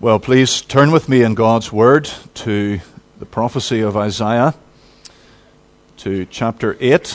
Well, please turn with me in God's Word to the prophecy of Isaiah, to chapter 8,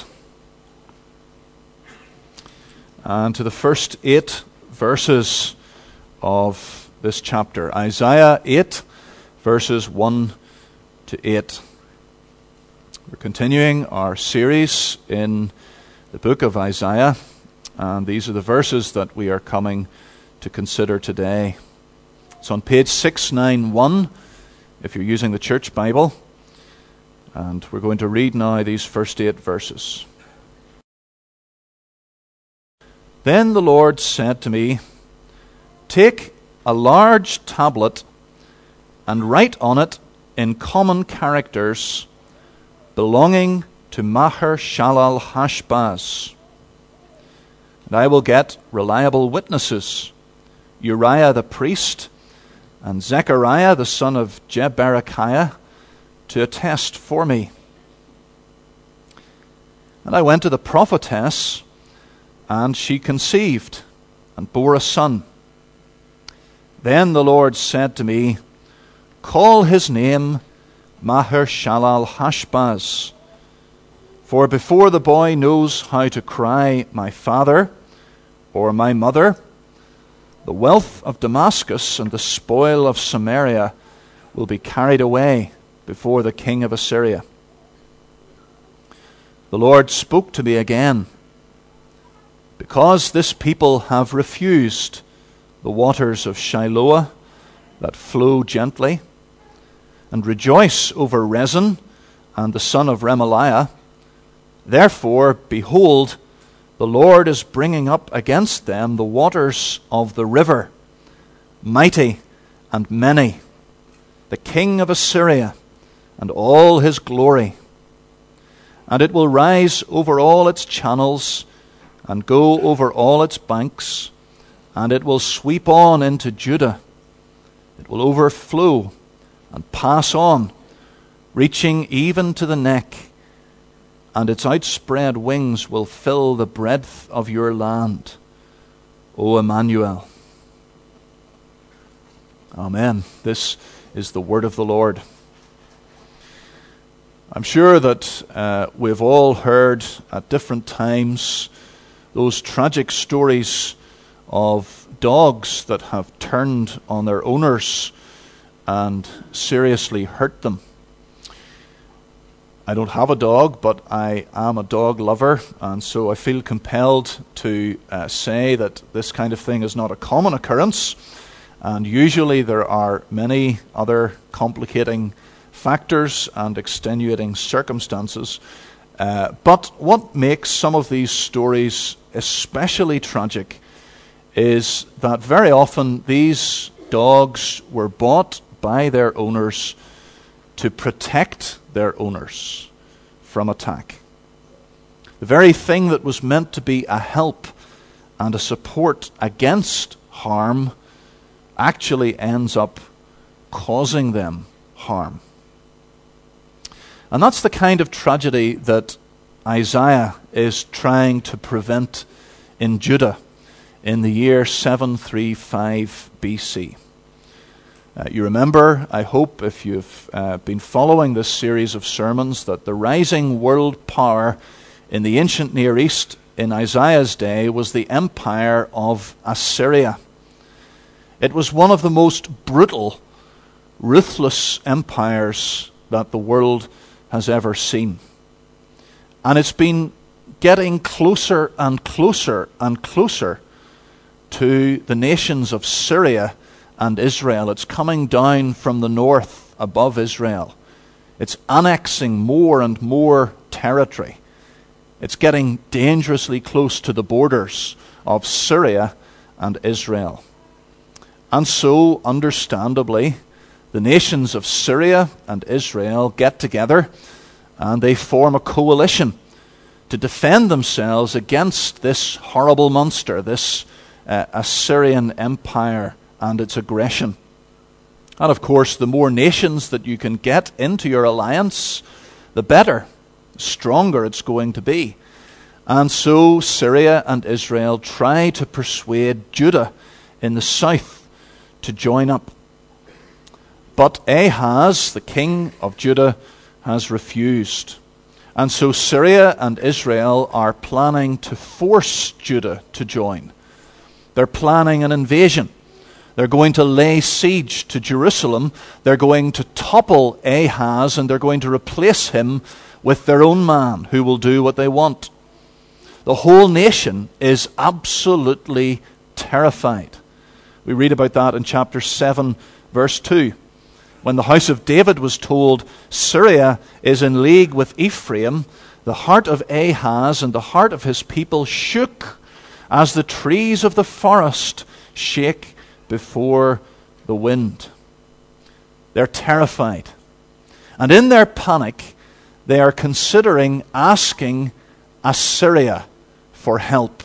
and to the first 8 verses of this chapter. Isaiah 8, verses 1 to 8. We're continuing our series in the book of Isaiah, and these are the verses that we are coming to consider today. It's on page 691 if you're using the Church Bible. And we're going to read now these first 8 verses. Then the Lord said to me, "Take a large tablet and write on it in common characters belonging to Maher-shalal-hash-baz. And I will get reliable witnesses, Uriah the priest, and Zechariah the son of Jeberechiah, to attest for me." And I went to the prophetess, and she conceived and bore a son. Then the Lord said to me, "Call his name Maher-shalal-hash-baz, for before the boy knows how to cry, 'My father,' or 'My mother,' the wealth of Damascus and the spoil of Samaria will be carried away before the king of Assyria." The Lord spoke to me again, "Because this people have refused the waters of Shiloah that flow gently, and rejoice over Rezin and the son of Remaliah, therefore, behold, the Lord is bringing up against them the waters of the river, mighty and many, the king of Assyria and all his glory. And it will rise over all its channels and go over all its banks, and it will sweep on into Judah. It will overflow and pass on, reaching even to the neck, and its outspread wings will fill the breadth of your land, O Emmanuel." Amen. This is the word of the Lord. I'm sure that we've all heard at different times those tragic stories of dogs that have turned on their owners and seriously hurt them. I don't have a dog, but I am a dog lover, and so I feel compelled to say that this kind of thing is not a common occurrence, and usually there are many other complicating factors and extenuating circumstances. But what makes some of these stories especially tragic is that very often these dogs were bought by their owners to protect their owners from attack. The very thing that was meant to be a help and a support against harm actually ends up causing them harm. And that's the kind of tragedy that Isaiah is trying to prevent in Judah in the year 735 BC. You remember, I hope, if you've been following this series of sermons, that the rising world power in the ancient Near East in Isaiah's day was the empire of Assyria. It was one of the most brutal, ruthless empires that the world has ever seen. And it's been getting closer and closer and closer to the nations of Syria and Israel. It's coming down from the north above Israel. It's annexing more and more territory. It's getting dangerously close to the borders of Syria and Israel. And so, understandably, the nations of Syria and Israel get together and they form a coalition to defend themselves against this horrible monster, this Assyrian empire and its aggression. And of course, the more nations that you can get into your alliance, the better, the stronger it's going to be. And so Syria and Israel try to persuade Judah in the south to join up. But Ahaz, the king of Judah, has refused. And so Syria and Israel are planning to force Judah to join. They're planning an invasion. They're going to lay siege to Jerusalem. They're going to topple Ahaz, and they're going to replace him with their own man who will do what they want. The whole nation is absolutely terrified. We read about that in chapter 7, verse 2. When the house of David was told Syria is in league with Ephraim, the heart of Ahaz and the heart of his people shook as the trees of the forest shake before the wind. They're terrified. And in their panic, they are considering asking Assyria for help.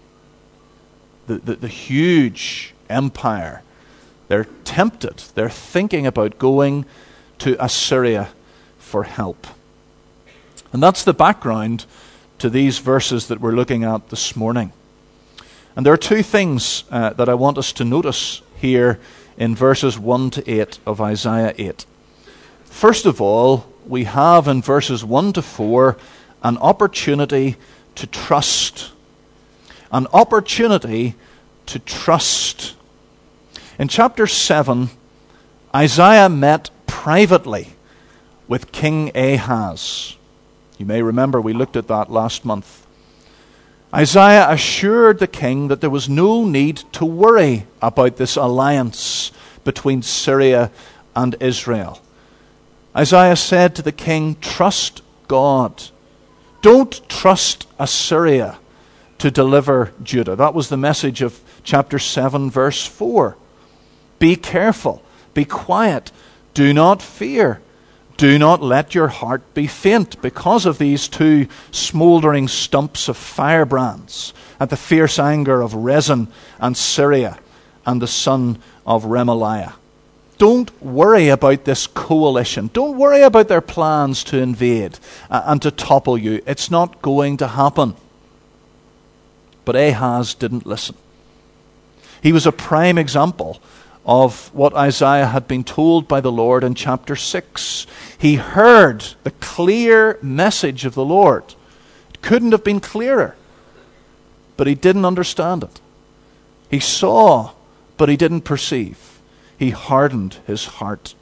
The huge empire. They're tempted. They're thinking about going to Assyria for help. And that's the background to these verses that we're looking at this morning. And there are two things that I want us to notice here in verses 1 to 8 of Isaiah 8. First of all, we have in verses 1 to 4 an opportunity to trust. An opportunity to trust. In chapter 7, Isaiah met privately with King Ahaz. You may remember we looked at that last month. Isaiah assured the king that there was no need to worry about this alliance between Syria and Israel. Isaiah said to the king, trust God. Don't trust Assyria to deliver Judah. That was the message of chapter 7, verse 4. Be careful, be quiet, do not fear. Do not let your heart be faint because of these two smouldering stumps of firebrands at the fierce anger of Rezin and Syria and the son of Remaliah. Don't worry about this coalition. Don't worry about their plans to invade and to topple you. It's not going to happen. But Ahaz didn't listen. He was a prime example of what Isaiah had been told by the Lord in chapter 6. He heard the clear message of the Lord. It couldn't have been clearer. But he didn't understand it. He saw, but he didn't perceive. He hardened his heart.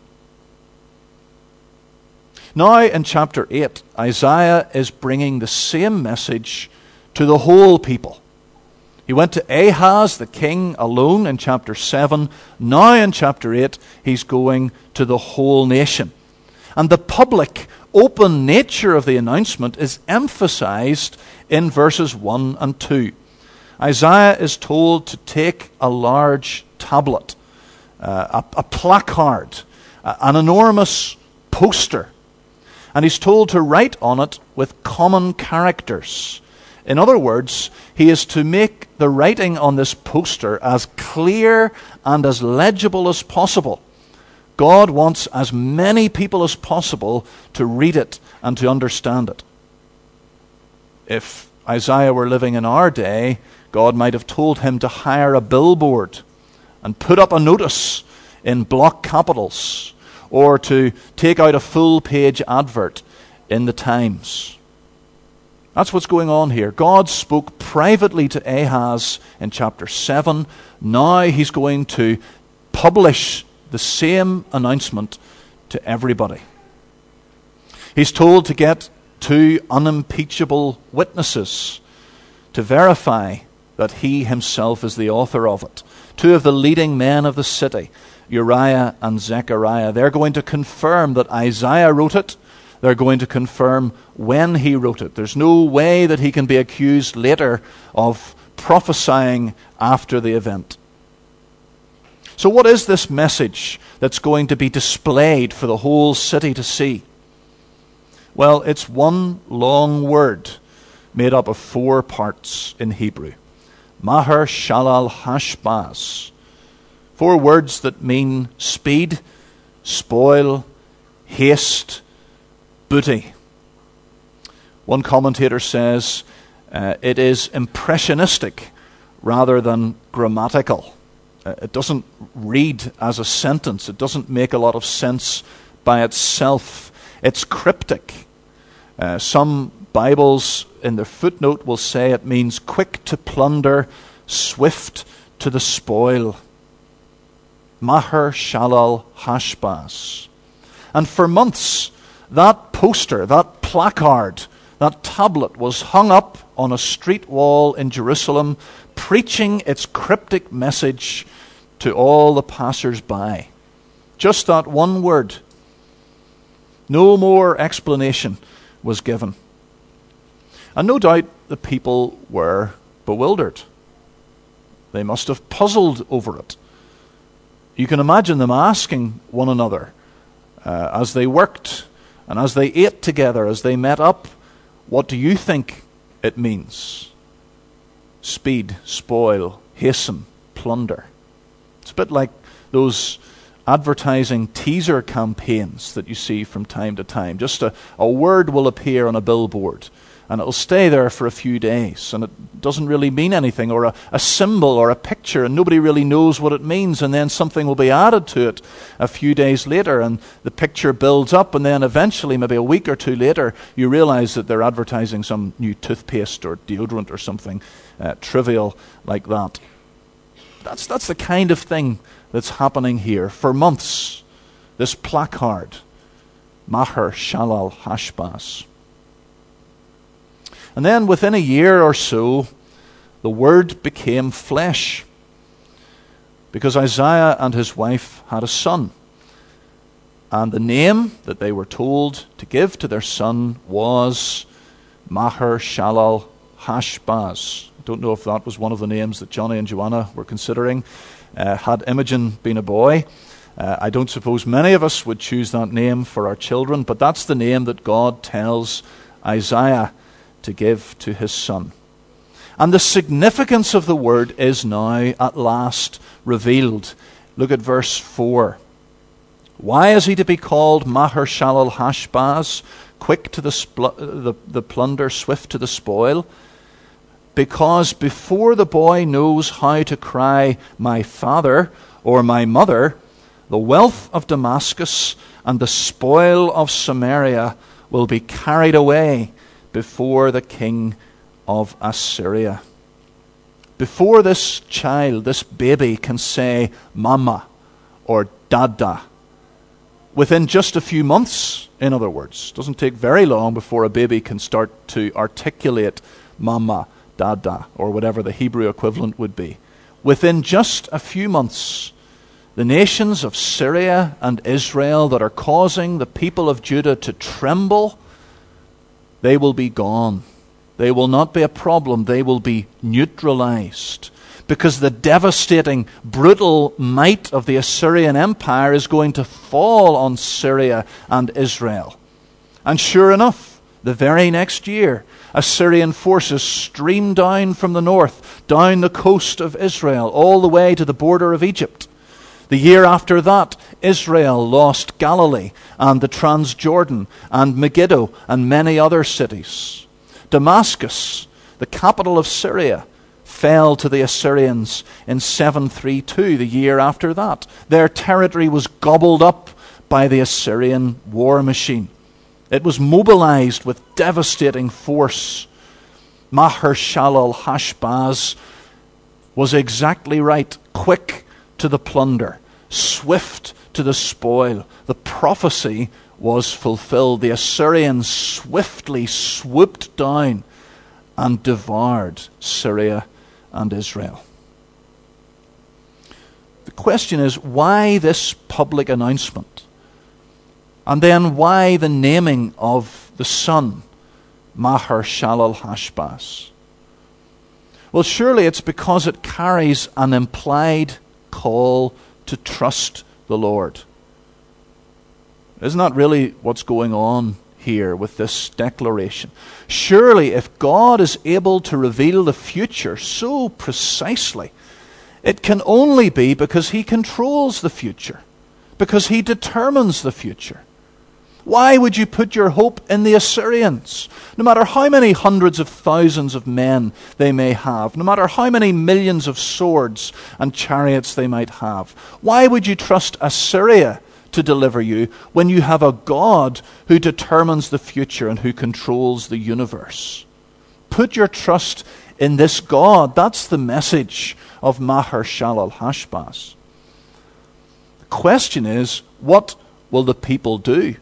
Now in chapter 8, Isaiah is bringing the same message to the whole people. He went to Ahaz, the king, alone in chapter 7. Now in chapter 8, he's going to the whole nation. And the public, open nature of the announcement is emphasized in verses 1 and 2. Isaiah is told to take a large tablet, a placard, an enormous poster. And he's told to write on it with common characters. In other words, he is to make the writing on this poster as clear and as legible as possible. God wants as many people as possible to read it and to understand it. If Isaiah were living in our day, God might have told him to hire a billboard and put up a notice in block capitals, or to take out a full-page advert in the Times. That's what's going on here. God spoke privately to Ahaz in chapter 7. Now he's going to publish the same announcement to everybody. He's told to get two unimpeachable witnesses to verify that he himself is the author of it. Two of the leading men of the city, Uriah and Zechariah. They're going to confirm that Isaiah wrote it. They're going to confirm when he wrote it. There's no way that he can be accused later of prophesying after the event. So what is this message that's going to be displayed for the whole city to see? Well, it's one long word made up of 4 parts in Hebrew. Maher Shalal Hashbaz. 4 words that mean speed, spoil, haste, booty. One commentator says it is impressionistic rather than grammatical. It doesn't read as a sentence. It doesn't make a lot of sense by itself. It's cryptic. Some Bibles in their footnote will say it means quick to plunder, swift to the spoil. Maher Shalal Hashbaz. And for months, that poster, that placard, that tablet was hung up on a street wall in Jerusalem, preaching its cryptic message to all the passers-by. Just that one word. No more explanation was given. And no doubt the people were bewildered. They must have puzzled over it. You can imagine them asking one another as they worked and as they ate together, as they met up, what do you think it means? Speed, spoil, hasten, plunder. It's a bit like those advertising teaser campaigns that you see from time to time. Just a word will appear on a billboard and it'll stay there for a few days and it doesn't really mean anything, or a symbol or a picture and nobody really knows what it means, and then something will be added to it a few days later and the picture builds up, and then eventually, maybe a week or two later, you realize that they're advertising some new toothpaste or deodorant or something trivial like that. That's the kind of thing that's happening here. For months, this placard, Maher Shalal Hashbaz. And then within a year or so, the Word became flesh, because Isaiah and his wife had a son. And the name that they were told to give to their son was Maher Shalal Hashbaz. I don't know if that was one of the names that Johnny and Joanna were considering. Had Imogen been a boy, I don't suppose many of us would choose that name for our children, but that's the name that God tells Isaiah to give to his son. And the significance of the word is now at last revealed. Look at verse 4. Why is he to be called Maher Shalal Hashbaz, quick to the plunder, swift to the spoil? Because before the boy knows how to cry, my father or my mother, the wealth of Damascus and the spoil of Samaria will be carried away before the king of Assyria. Before this child, this baby, can say mama or dada, within just a few months, in other words, doesn't take very long before a baby can start to articulate mama, dada, or whatever the Hebrew equivalent would be. Within just a few months, the nations of Syria and Israel that are causing the people of Judah to tremble, they will be gone. They will not be a problem. They will be neutralized. Because the devastating, brutal might of the Assyrian Empire is going to fall on Syria and Israel. And sure enough, the very next year, Assyrian forces streamed down from the north, down the coast of Israel, all the way to the border of Egypt. The year after that, Israel lost Galilee and the Transjordan and Megiddo and many other cities. Damascus, the capital of Syria, fell to the Assyrians in 732, the year after that. Their territory was gobbled up by the Assyrian war machine. It was mobilized with devastating force. Maher Shalal Hashbaz was exactly right, quick to the plunder, swift to the spoil. The prophecy was fulfilled. The Assyrians swiftly swooped down and devoured Syria and Israel. The question is, why this public announcement? And then why the naming of the son, Maher Shalal Hashbaz? Well, surely it's because it carries an implied call to trust the Lord. Isn't that really what's going on here with this declaration? Surely if God is able to reveal the future so precisely, it can only be because he controls the future, because he determines the future. Why would you put your hope in the Assyrians? No matter how many hundreds of thousands of men they may have, no matter how many millions of swords and chariots they might have, why would you trust Assyria to deliver you when you have a God who determines the future and who controls the universe? Put your trust in this God. That's the message of Maher-shalal-hash-baz. The question is, what will the people do?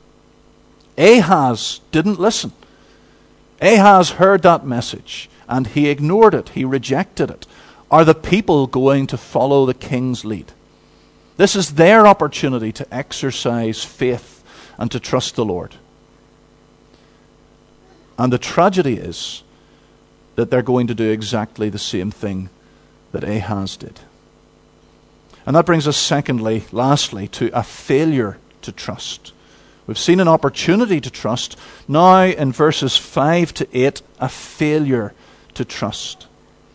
Ahaz didn't listen. Ahaz heard that message and he ignored it. He rejected it. Are the people going to follow the king's lead? This is their opportunity to exercise faith and to trust the Lord. And the tragedy is that they're going to do exactly the same thing that Ahaz did. And that brings us lastly, to a failure to trust. We've seen an opportunity to trust. Now, in verses 5 to 8, a failure to trust.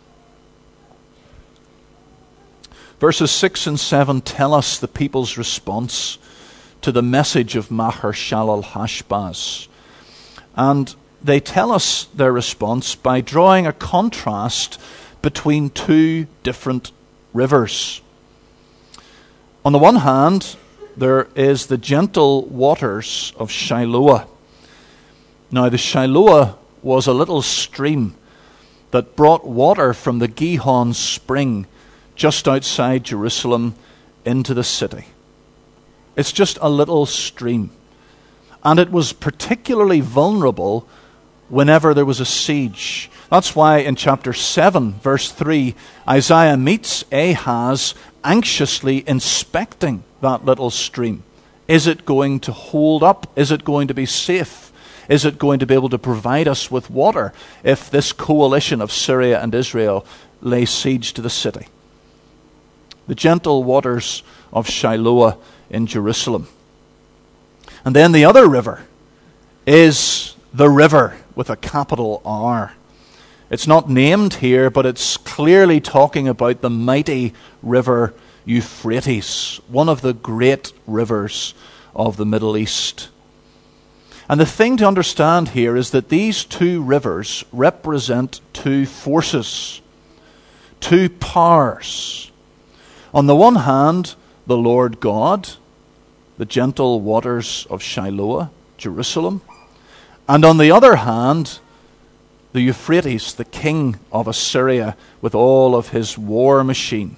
Verses 6 and 7 tell us the people's response to the message of Maher-shalal-hash-baz. And they tell us their response by drawing a contrast between two different rivers. On the one hand, there is the gentle waters of Shiloah. Now, the Shiloah was a little stream that brought water from the Gihon spring just outside Jerusalem into the city. It's just a little stream. And it was particularly vulnerable whenever there was a siege. That's why in chapter 7, verse 3, Isaiah meets Ahaz anxiously inspecting that little stream. Is it going to hold up? Is it going to be safe? Is it going to be able to provide us with water if this coalition of Syria and Israel lay siege to the city? The gentle waters of Shiloah in Jerusalem. And then the other river is the river with a capital R. It's not named here, but it's clearly talking about the mighty river Euphrates, one of the great rivers of the Middle East. And the thing to understand here is that these two rivers represent two forces, two powers. On the one hand, the Lord God, the gentle waters of Shiloah, Jerusalem. And on the other hand, the Euphrates, the king of Assyria, with all of his war machine.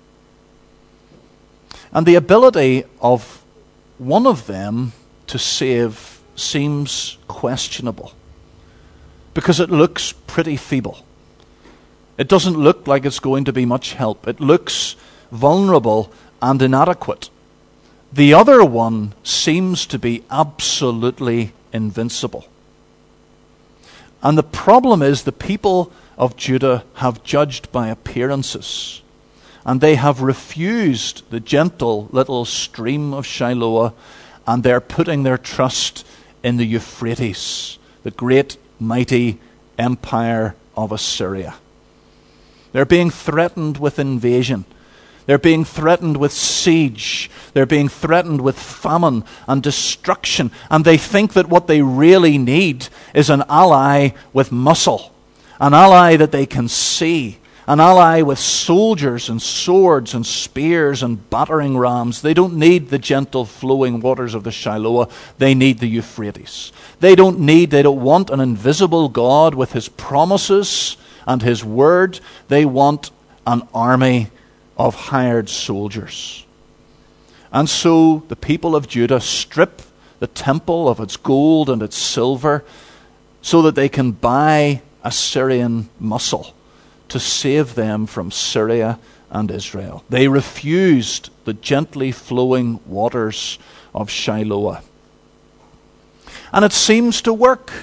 And the ability of one of them to save seems questionable, because it looks pretty feeble. It doesn't look like it's going to be much help. It looks vulnerable and inadequate. The other one seems to be absolutely invincible. And the problem is the people of Judah have judged by appearances. And they have refused the gentle little stream of Shiloah, and they're putting their trust in the Euphrates, the great mighty empire of Assyria. They're being threatened with invasion. They're being threatened with siege. They're being threatened with famine and destruction. And they think that what they really need is an ally with muscle, an ally that they can see, an ally with soldiers and swords and spears and battering rams. They don't need the gentle flowing waters of the Shiloah. They need the Euphrates. They don't want an invisible God with his promises and his word. They want an army of hired soldiers. And so the people of Judah strip the temple of its gold and its silver so that they can buy Assyrian muscle to save them from Syria and Israel. They refused the gently flowing waters of Shiloah. And it seems to work.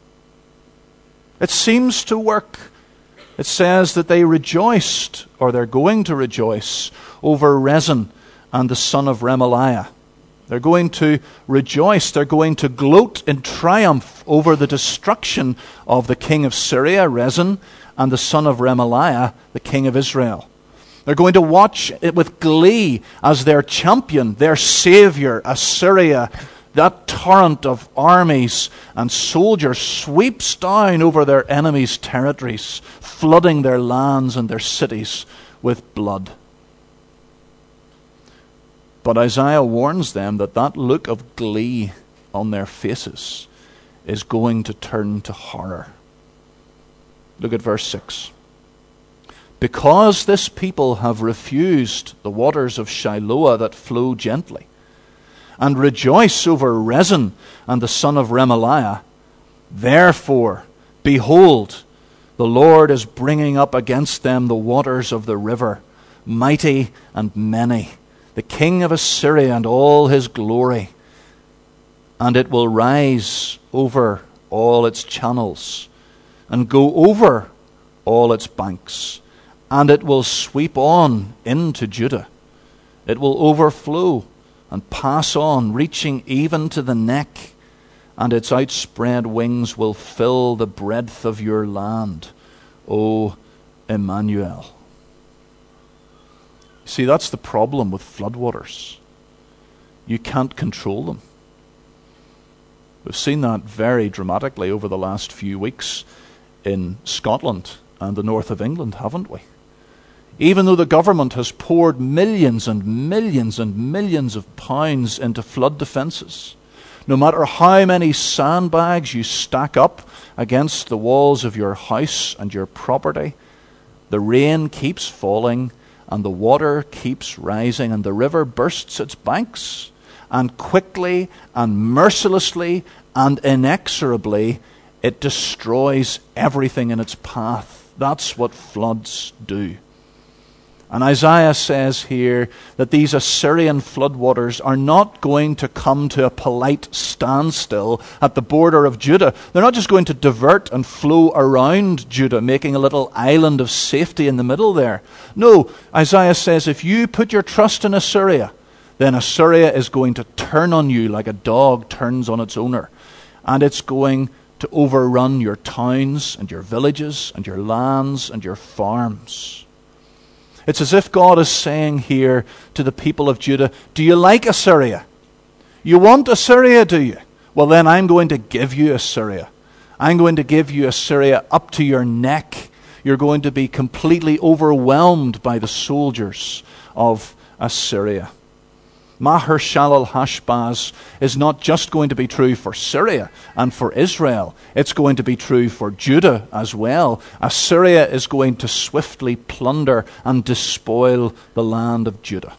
It seems to work. It says that they rejoiced, or they're going to rejoice, over Rezin and the son of Remaliah. They're going to rejoice. They're going to gloat in triumph over the destruction of the king of Syria, Rezin, and the son of Remaliah, the king of Israel. They're going to watch it with glee as their champion, their savior, Assyria, that torrent of armies and soldiers sweeps down over their enemies' territories, flooding their lands and their cities with blood. But Isaiah warns them that that look of glee on their faces is going to turn to horror. Look at verse 6. Because this people have refused the waters of Shiloah that flow gently, and rejoice over Rezin and the son of Remaliah, therefore, behold, the Lord is bringing up against them the waters of the river, mighty and many, the king of Assyria and all his glory. And it will rise over all its channels, and go over all its banks, and it will sweep on into Judah. It will overflow and pass on, reaching even to the neck, and its outspread wings will fill the breadth of your land, O Emmanuel. See, that's the problem with floodwaters. You can't control them. We've seen that very dramatically over the last few weeks in Scotland and the north of England, haven't we? Even though the government has poured millions and millions and millions of pounds into flood defences, no matter how many sandbags you stack up against the walls of your house and your property, the rain keeps falling and the water keeps rising, and the river bursts its banks, and quickly and mercilessly and inexorably it destroys everything in its path. That's what floods do. And Isaiah says here that these Assyrian floodwaters are not going to come to a polite standstill at the border of Judah. They're not just going to divert and flow around Judah, making a little island of safety in the middle there. No, Isaiah says if you put your trust in Assyria, then Assyria is going to turn on you like a dog turns on its owner. And it's going to overrun your towns and your villages and your lands and your farms. It's as if God is saying here to the people of Judah, do you like Assyria? You want Assyria, do you? Well, then I'm going to give you Assyria. I'm going to give you Assyria up to your neck. You're going to be completely overwhelmed by the soldiers of Assyria. Maher-shalal-hash-baz is not just going to be true for Syria and for Israel. It's going to be true for Judah as well. Assyria is going to swiftly plunder and despoil the land of Judah.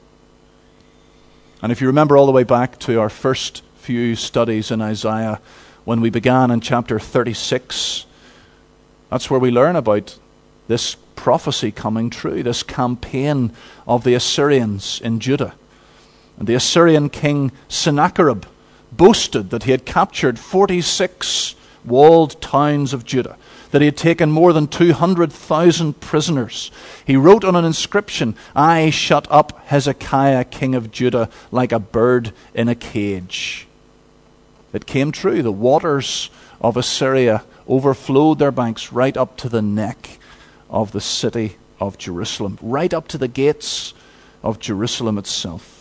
And if you remember all the way back to our first few studies in Isaiah, when we began in chapter 36, that's where we learn about this prophecy coming true, this campaign of the Assyrians in Judah. And the Assyrian king Sennacherib boasted that he had captured 46 walled towns of Judah, that he had taken more than 200,000 prisoners. He wrote on an inscription, I shut up Hezekiah, king of Judah, like a bird in a cage. It came true. The waters of Assyria overflowed their banks right up to the neck of the city of Jerusalem, right up to the gates of Jerusalem itself.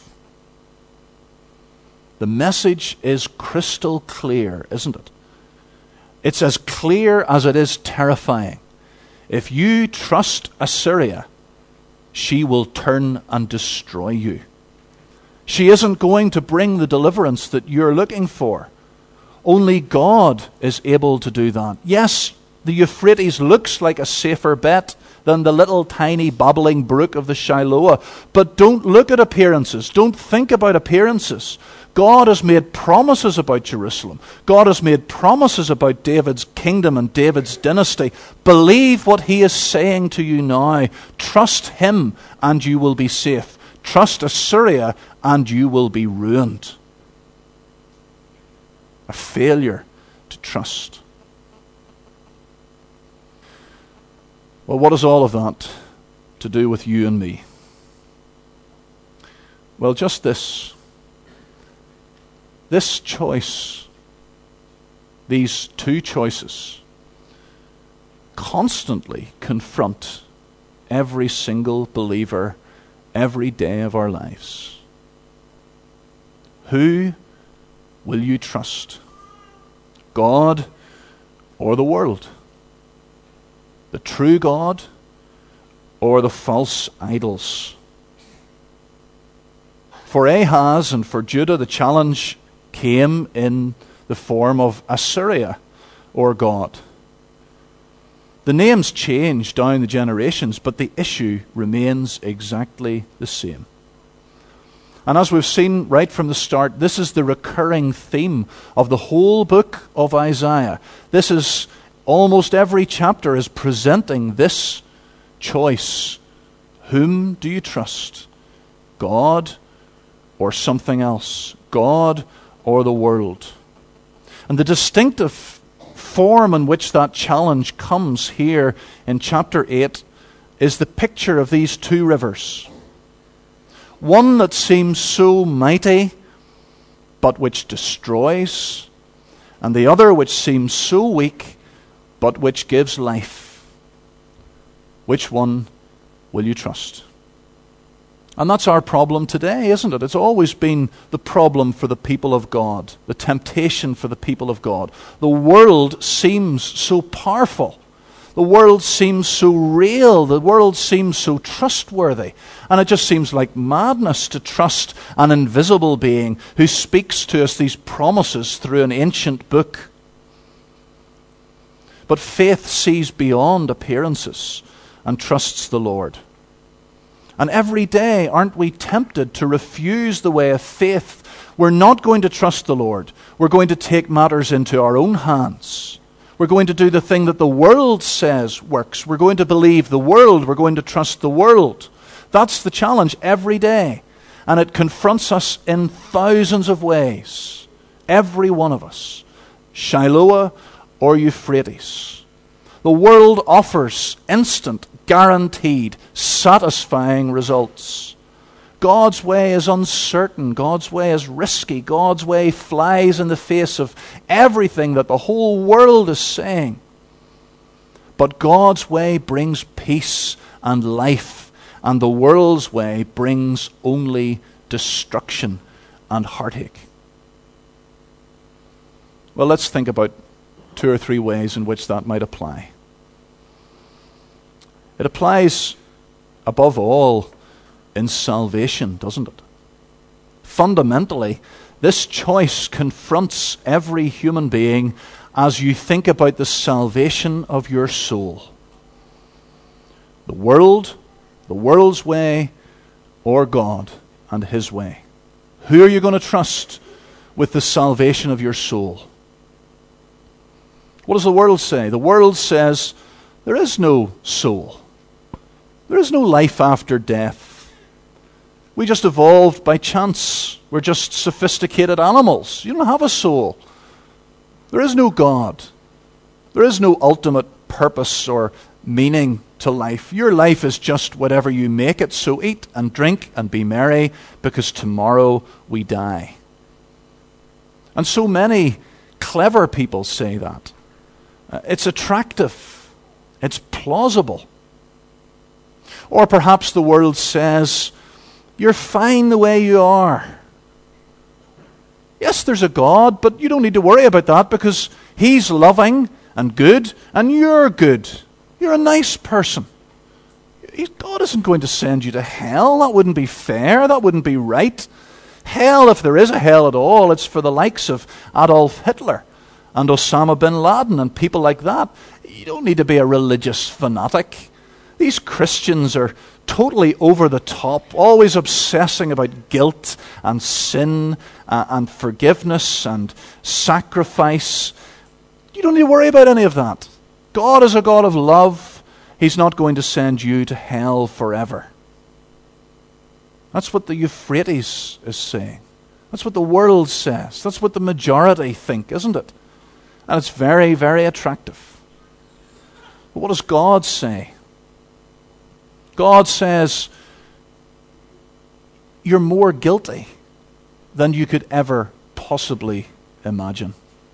The message is crystal clear, isn't it? It's as clear as it is terrifying. If you trust Assyria, she will turn and destroy you. She isn't going to bring the deliverance that you're looking for. Only God is able to do that. Yes, the Euphrates looks like a safer bet than the little tiny babbling brook of the Shiloah. But don't look at appearances. Don't think about appearances. God has made promises about Jerusalem. God has made promises about David's kingdom and David's dynasty. Believe what he is saying to you now. Trust him and you will be safe. Trust Assyria and you will be ruined. A failure to trust. Well, what is all of that to do with you and me? Well, just this. This choice, these two choices, constantly confront every single believer every day of our lives. Who will you trust? God or the world? The true God or the false idols? For Ahaz and for Judah, the challenge came in the form of Assyria or God. The names change down the generations, but the issue remains exactly the same. And as we've seen right from the start, this is the recurring theme of the whole book of Isaiah. This is almost every chapter is presenting this choice. Whom do you trust? God or something else? God or the world? And the distinctive form in which that challenge comes here in chapter 8 is the picture of these two rivers. One that seems so mighty, but which destroys, and the other which seems so weak, but which gives life. Which one will you trust? And that's our problem today, isn't it? It's always been the problem for the people of God, the temptation for the people of God. The world seems so powerful. The world seems so real. The world seems so trustworthy. And it just seems like madness to trust an invisible being who speaks to us these promises through an ancient book. But faith sees beyond appearances and trusts the Lord. And every day, aren't we tempted to refuse the way of faith? We're not going to trust the Lord. We're going to take matters into our own hands. We're going to do the thing that the world says works. We're going to believe the world. We're going to trust the world. That's the challenge every day. And it confronts us in thousands of ways. Every one of us. Shiloah or Euphrates. The world offers instant, guaranteed, satisfying results. God's way is uncertain. God's way is risky. God's way flies in the face of everything that the whole world is saying. But God's way brings peace and life, and the world's way brings only destruction and heartache. Well, let's think about 2 or 3 ways in which that might apply. It applies, above all, in salvation, doesn't it? Fundamentally, this choice confronts every human being as you think about the salvation of your soul. The world, the world's way, or God and His way. Who are you going to trust with the salvation of your soul? What does the world say? The world says there is no soul. There is no life after death. We just evolved by chance. We're just sophisticated animals. You don't have a soul. There is no God. There is no ultimate purpose or meaning to life. Your life is just whatever you make it. So eat and drink and be merry, because tomorrow we die. And so many clever people say that. It's attractive. It's plausible. Or perhaps the world says, you're fine the way you are. Yes, there's a God, but you don't need to worry about that because He's loving and good, and you're good. You're a nice person. God isn't going to send you to hell. That wouldn't be fair. That wouldn't be right. Hell, if there is a hell at all, it's for the likes of Adolf Hitler and Osama bin Laden and people like that. You don't need to be a religious fanatic. These Christians are totally over the top, always obsessing about guilt and sin and forgiveness and sacrifice. You don't need to worry about any of that. God is a God of love. He's not going to send you to hell forever. That's what the Euphrates is saying. That's what the world says. That's what the majority think, isn't it? And it's very, very attractive. But what does God say? God says, you're more guilty than you could ever possibly imagine.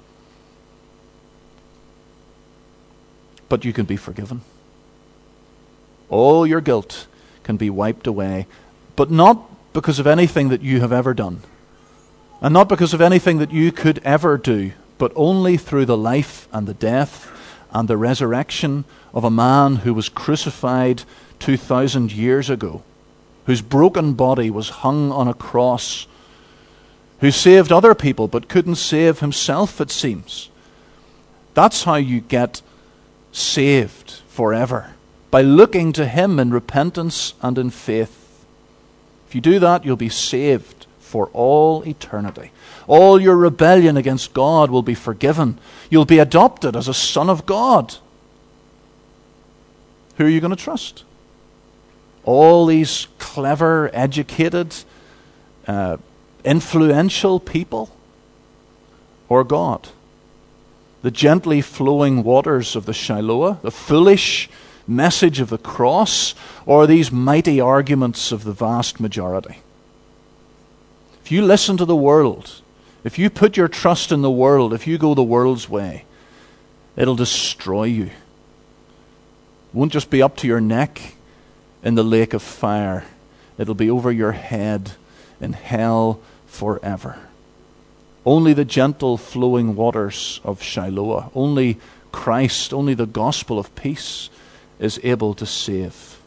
But you can be forgiven. All your guilt can be wiped away, but not because of anything that you have ever done. And not because of anything that you could ever do, but only through the life and the death and the resurrection of a man who was crucified 2,000 years ago, whose broken body was hung on a cross, who saved other people but couldn't save himself, it seems. That's how you get saved forever, by looking to him in repentance and in faith. If you do that, you'll be saved for all eternity. All your rebellion against God will be forgiven. You'll be adopted as a son of God. Who are you going to trust? All these clever, educated, influential people? Or God? The gently flowing waters of the Shiloah? The foolish message of the cross? Or these mighty arguments of the vast majority? If you listen to the world, if you put your trust in the world, if you go the world's way, it'll destroy you. It won't just be up to your neck in the lake of fire. It'll be over your head in hell forever. Only the gentle flowing waters of Shiloah, only Christ, only the gospel of peace is able to save.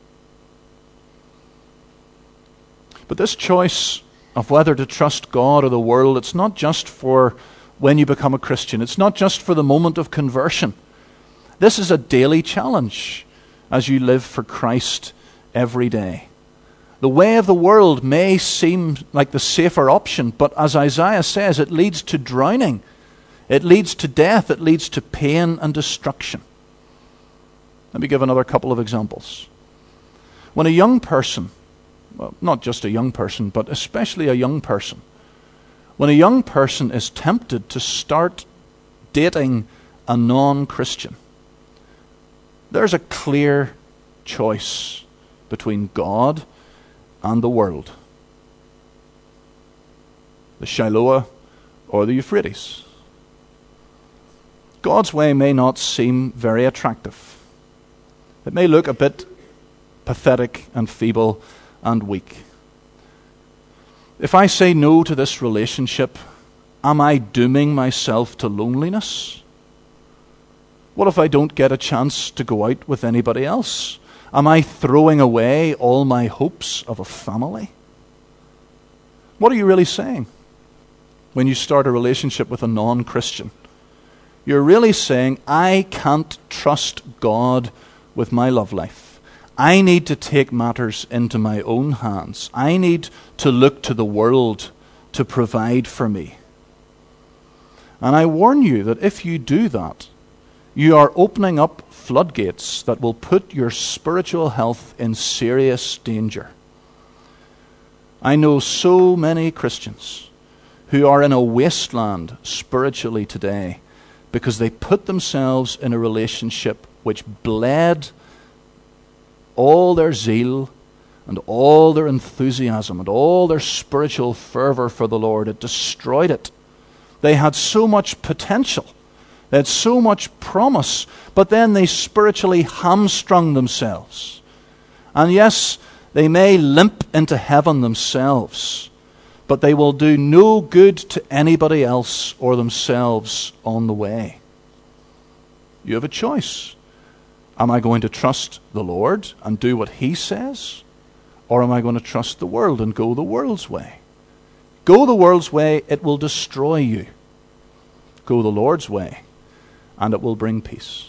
But this choice of whether to trust God or the world, it's not just for when you become a Christian. It's not just for the moment of conversion. This is a daily challenge as you live for Christ every day. The way of the world may seem like the safer option, but as Isaiah says, it leads to drowning. It leads to death. It leads to pain and destruction. Let me give another couple of examples. When a young person, well, not just a young person, but especially a young person, when a young person is tempted to start dating a non-Christian, there's a clear choice between God and the world. The Shiloah or the Euphrates. God's way may not seem very attractive. It may look a bit pathetic and feeble and weak. If I say no to this relationship, am I dooming myself to loneliness? What if I don't get a chance to go out with anybody else? Am I throwing away all my hopes of a family? What are you really saying when you start a relationship with a non-Christian? You're really saying, I can't trust God with my love life. I need to take matters into my own hands. I need to look to the world to provide for me. And I warn you that if you do that, you are opening up floodgates that will put your spiritual health in serious danger. I know so many Christians who are in a wasteland spiritually today because they put themselves in a relationship which bled all their zeal and all their enthusiasm and all their spiritual fervor for the Lord. It destroyed it. They had so much potential. They had so much promise, but then they spiritually hamstrung themselves. And yes, they may limp into heaven themselves, but they will do no good to anybody else or themselves on the way. You have a choice. Am I going to trust the Lord and do what He says? Or am I going to trust the world and go the world's way? Go the world's way, it will destroy you. Go the Lord's way, and it will bring peace.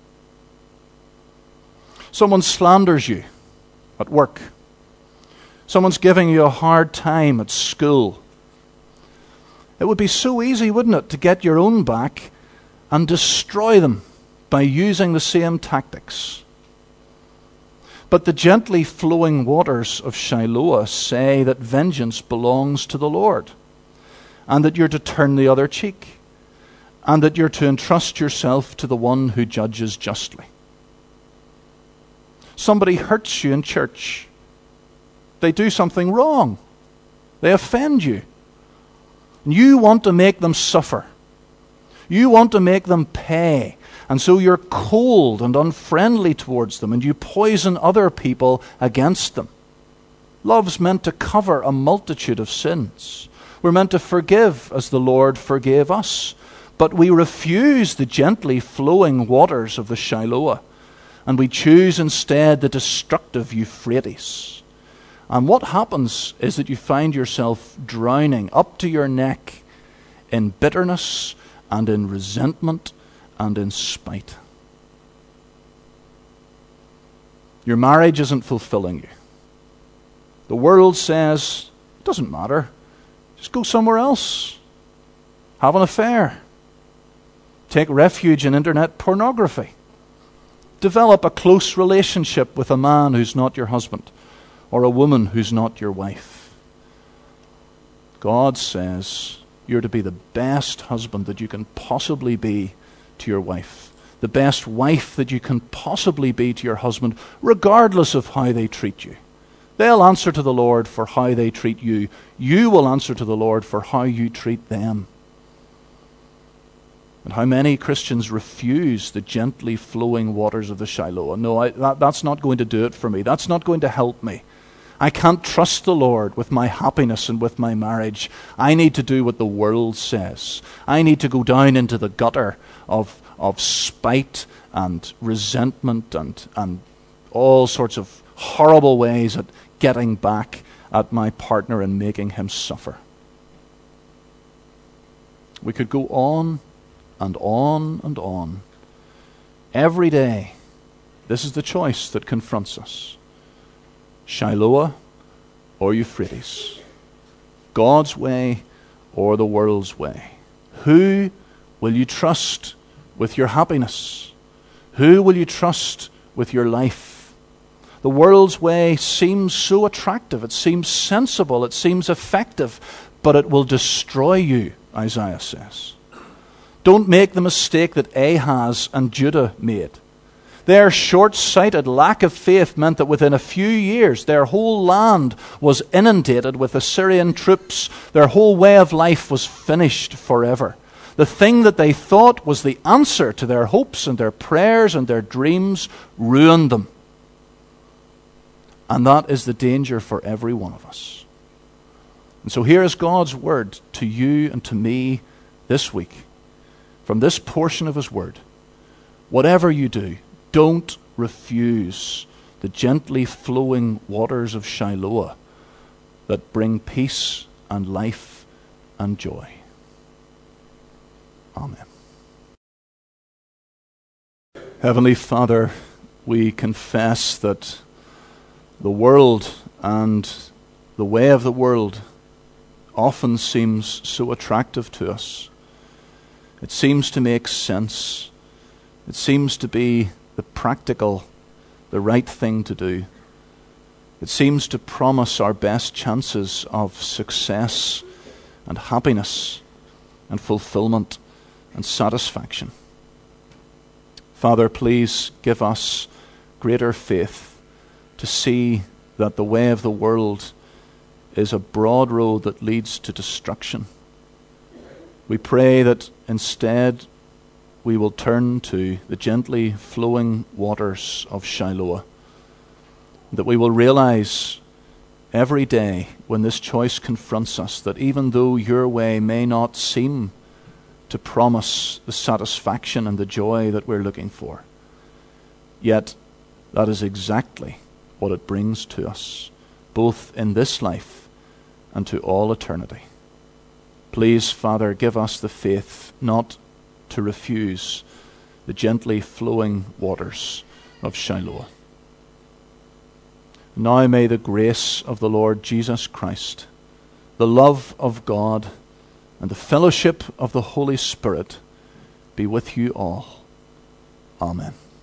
Someone slanders you at work. Someone's giving you a hard time at school. It would be so easy, wouldn't it, to get your own back and destroy them by using the same tactics. But the gently flowing waters of Shiloah say that vengeance belongs to the Lord, and that you're to turn the other cheek, and that you're to entrust yourself to the one who judges justly. Somebody hurts you in church. They do something wrong. They offend you. And you want to make them suffer. You want to make them pay. And so you're cold and unfriendly towards them, and you poison other people against them. Love's meant to cover a multitude of sins. We're meant to forgive as the Lord forgave us. But we refuse the gently flowing waters of the Shiloah, and we choose instead the destructive Euphrates. And what happens is that you find yourself drowning up to your neck in bitterness and in resentment and in spite. Your marriage isn't fulfilling you. The world says, it doesn't matter. Just go somewhere else. Have an affair. Take refuge in internet pornography. Develop a close relationship with a man who's not your husband or a woman who's not your wife. God says you're to be the best husband that you can possibly be to your wife, the best wife that you can possibly be to your husband, regardless of how they treat you. They'll answer to the Lord for how they treat you. You will answer to the Lord for how you treat them. And how many Christians refuse the gently flowing waters of the Shiloah? No, that's not going to do it for me. That's not going to help me. I can't trust the Lord with my happiness and with my marriage. I need to do what the world says. I need to go down into the gutter of spite and resentment and all sorts of horrible ways at getting back at my partner and making him suffer. We could go on and on and on. Every day, this is the choice that confronts us. Shiloah or Euphrates. God's way or the world's way. Who will you trust with your happiness? Who will you trust with your life? The world's way seems so attractive. It seems sensible. It seems effective. But it will destroy you, Isaiah says. Don't make the mistake that Ahaz and Judah made. Their short-sighted lack of faith meant that within a few years their whole land was inundated with Assyrian troops. Their whole way of life was finished forever. The thing that they thought was the answer to their hopes and their prayers and their dreams ruined them. And that is the danger for every one of us. And so here is God's word to you and to me this week. From this portion of his word, whatever you do, don't refuse the gently flowing waters of Shiloah that bring peace and life and joy. Amen. Heavenly Father, we confess that the world and the way of the world often seems so attractive to us. It seems to make sense. It seems to be the practical, the right thing to do. It seems to promise our best chances of success and happiness and fulfillment and satisfaction. Father, please give us greater faith to see that the way of the world is a broad road that leads to destruction. We pray that instead we will turn to the gently flowing waters of Shiloah, that we will realize every day when this choice confronts us that even though your way may not seem to promise the satisfaction and the joy that we're looking for, yet that is exactly what it brings to us, both in this life and to all eternity. Please, Father, give us the faith not to refuse the gently flowing waters of Shiloah. Now may the grace of the Lord Jesus Christ, the love of God, and the fellowship of the Holy Spirit be with you all. Amen.